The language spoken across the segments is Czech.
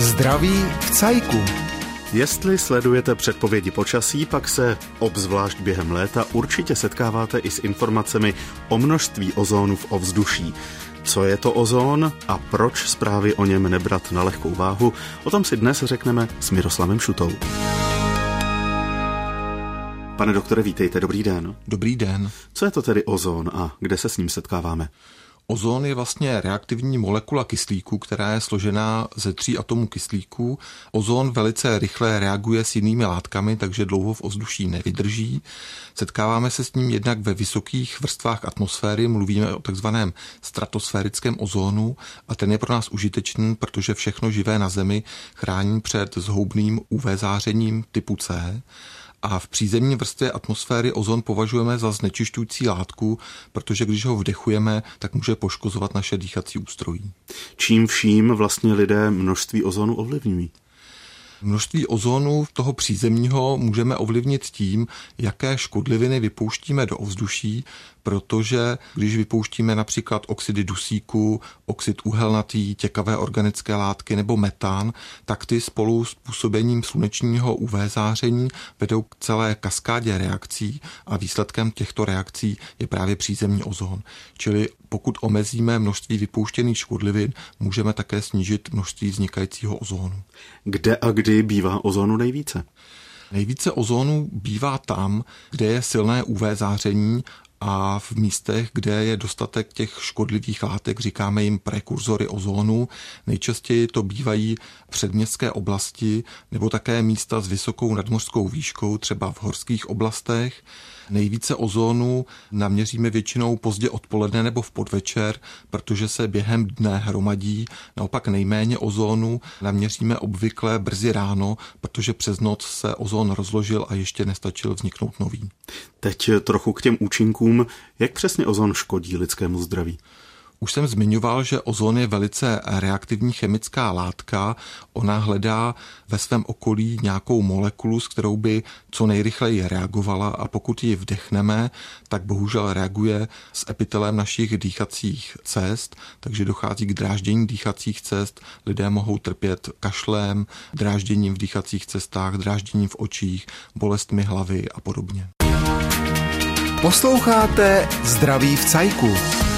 Zdraví v cajku. Jestli sledujete předpovědi počasí, pak se, obzvlášť během léta, určitě setkáváte i s informacemi o množství ozónu v ovzduší. Co je to ozón a proč zprávy o něm nebrat na lehkou váhu, o tom si dnes řekneme s Miroslavem Šutou. Pane doktore, vítejte, dobrý den. Dobrý den. Co je to tedy ozón a kde se s ním setkáváme? Ozón je vlastně reaktivní molekula kyslíku, která je složená ze 3 atomů kyslíku. Ozón velice rychle reaguje s jinými látkami, takže dlouho v ovzduší nevydrží. Setkáváme se s ním jednak ve vysokých vrstvách atmosféry, mluvíme o takzvaném stratosférickém ozónu a ten je pro nás užitečný, protože všechno živé na Zemi chrání před zhoubným UV zářením typu C. A v přízemní vrstvě atmosféry ozon považujeme za znečišťující látku, protože když ho vdechujeme, tak může poškozovat naše dýchací ústrojí. Čím vším vlastně lidé množství ozonu ovlivňují? Množství ozonu toho přízemního můžeme ovlivnit tím, jaké škodliviny vypouštíme do ovzduší, protože když vypouštíme například oxidy dusíku, oxid uhelnatý, těkavé organické látky nebo metan, tak ty spolu s působením slunečního UV záření vedou k celé kaskádě reakcí a výsledkem těchto reakcí je právě přízemní ozon. Čili pokud omezíme množství vypouštěných škodlivin, můžeme také snížit množství vznikajícího ozónu. Kde a kdy bývá ozónu nejvíce? Nejvíce ozónu bývá tam, kde je silné UV záření a v místech, kde je dostatek těch škodlivých látek, říkáme jim prekurzory ozónu. Nejčastěji to bývají předměstské oblasti nebo také místa s vysokou nadmořskou výškou, třeba v horských oblastech. Nejvíce ozónu naměříme většinou pozdě odpoledne nebo v podvečer, protože se během dne hromadí. Naopak nejméně ozónu naměříme obvykle brzy ráno, protože přes noc se ozón rozložil a ještě nestačil vzniknout nový. Teď trochu k těm účinkům. Jak přesně ozón škodí lidskému zdraví? Už jsem zmiňoval, že ozón je velice reaktivní chemická látka. Ona hledá ve svém okolí nějakou molekulu, s kterou by co nejrychleji reagovala a pokud ji vdechneme, tak bohužel reaguje s epitelem našich dýchacích cest, takže dochází k dráždění dýchacích cest. Lidé mohou trpět kašlem, drážděním v dýchacích cestách, drážděním v očích, bolestmi hlavy a podobně. Posloucháte Zdraví v cajku.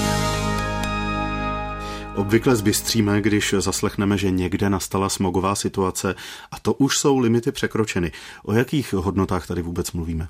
Obvykle zbystříme, když zaslechneme, že někde nastala smogová situace a to už jsou limity překročeny. O jakých hodnotách tady vůbec mluvíme?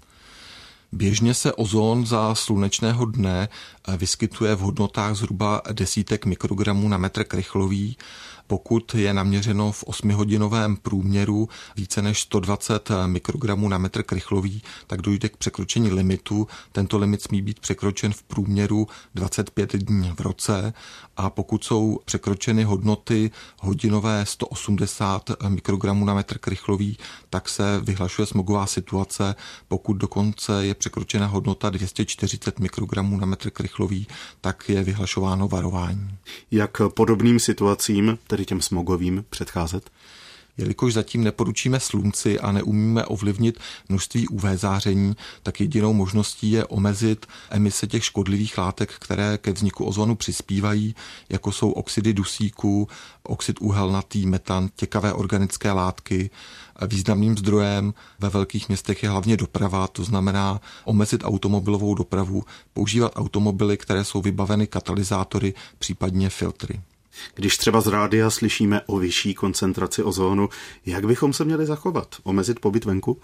Běžně se ozón za slunečného dne vyskytuje v hodnotách zhruba desítek mikrogramů na metr krychlový. Pokud je naměřeno v 8hodinovém průměru více než 120 mikrogramů na metr krychlový, tak dojde k překročení limitu. Tento limit smí být překročen v průměru 25 dní v roce a pokud jsou překročeny hodnoty hodinové 180 mikrogramů na metr krychlový, tak se vyhlašuje smogová situace. Pokud dokonce je překročena hodnota 240 mikrogramů na metr krychlový, tak je vyhlašováno varování. Jak podobným situacím, tedy těm smogovým, předcházet? Jelikož zatím neporučíme slunci a neumíme ovlivnit množství UV záření, tak jedinou možností je omezit emise těch škodlivých látek, které ke vzniku ozonu přispívají, jako jsou oxidy dusíku, oxid uhelnatý, metan, těkavé organické látky. Významným zdrojem ve velkých městech je hlavně doprava, to znamená omezit automobilovou dopravu, používat automobily, které jsou vybaveny katalyzátory, případně filtry. Když třeba z rádia slyšíme o vyšší koncentraci ozónu, jak bychom se měli zachovat? Omezit pobyt venku?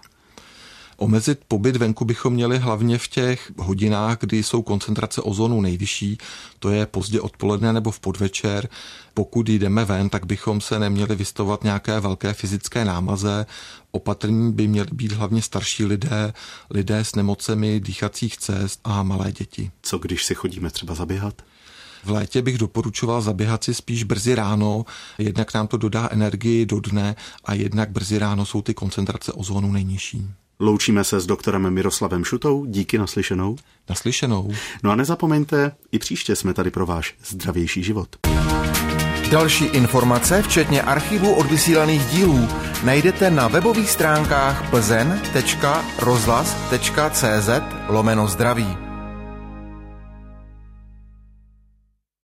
Omezit pobyt venku bychom měli hlavně v těch hodinách, kdy jsou koncentrace ozónu nejvyšší, to je pozdě odpoledne nebo v podvečer. Pokud jdeme ven, tak bychom se neměli vystavovat nějaké velké fyzické námaze. Opatrní by měli být hlavně starší lidé s nemocemi dýchacích cest a malé děti. Co když si chodíme třeba zaběhat? V létě bych doporučoval zaběhat si spíš brzy ráno, jednak nám to dodá energii do dne a jednak brzy ráno jsou ty koncentrace ozónu nejnižší. Loučíme se s doktorem Miroslavem Šutou, díky naslyšenou. Naslyšenou. No a nezapomeňte, i příště jsme tady pro váš zdravější život. Další informace, včetně archivu odvysílaných dílů, najdete na webových stránkách plzeň.rozhlas.cz/zdraví.